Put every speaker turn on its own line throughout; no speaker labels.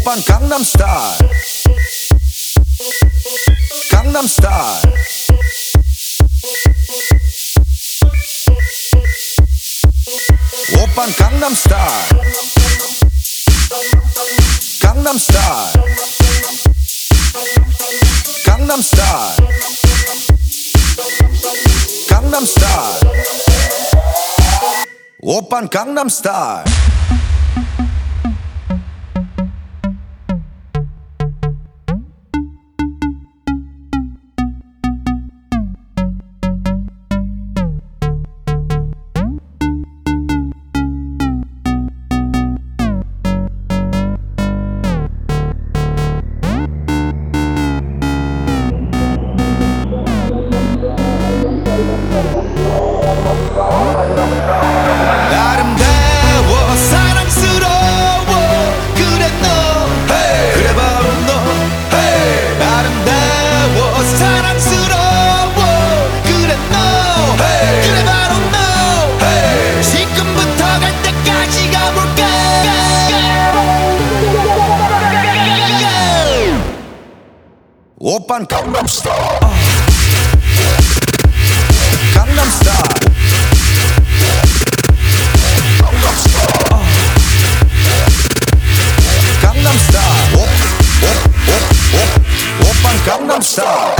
오빤 강남스타일 강남스타일 오빤 강남스타일 강남스타일 강남스타일 강남스타일 오빤 강남스타일
아름다워 사랑스러워 그래 너 hey. 그래 바로 너 hey. 아름다워 사랑스러워 그래 너 hey. 그래 바로 너 hey. 지금부터 갈 때까지 가볼까
오빤 강남스타일 강남스타일 강남스타일 오빤 강남스타일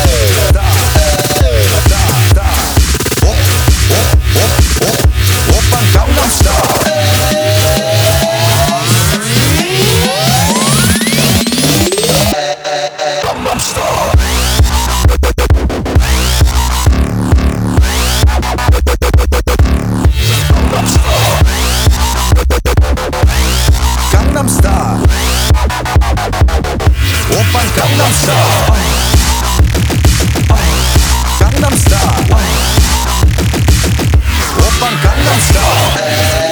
오빤 강남스타일 강남스타일 오빤 강남스타일 강남스타일 오빤 강남스타일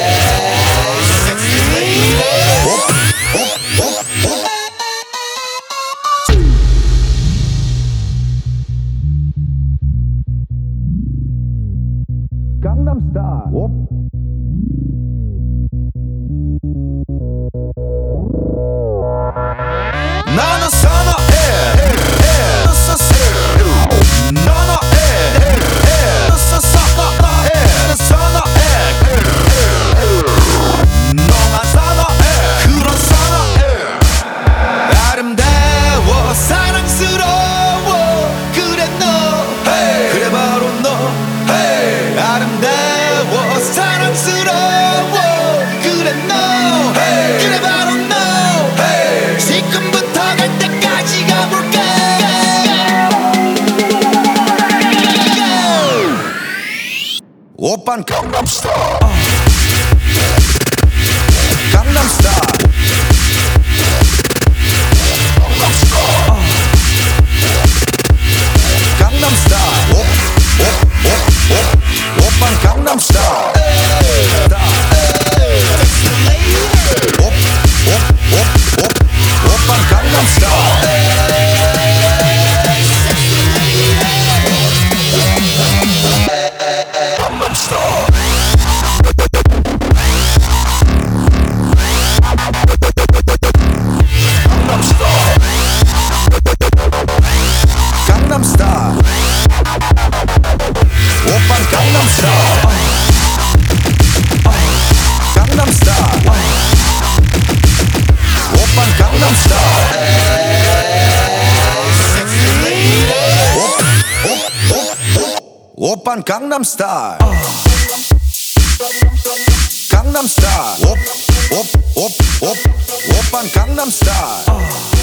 강남스타일 나는 선어해 너너해 너만 선어해 그런 선어해
아름다워 사랑스러워 그래 너 hey. 그래 바로 너 hey. 아름다워 사랑스러워 그래 너 hey. 그래 바로 너 hey. 지금부터 갈 때까지 가볼까
오빤 강남스타일 강남스타일 강남스타일 오빤 강남스타일 오빤 강남스타일 강남스타일 오빤 강남스타일 강남스타일 오빤 강남스타일 오빤 강남스타일 강남스타일 오빤 강남스타일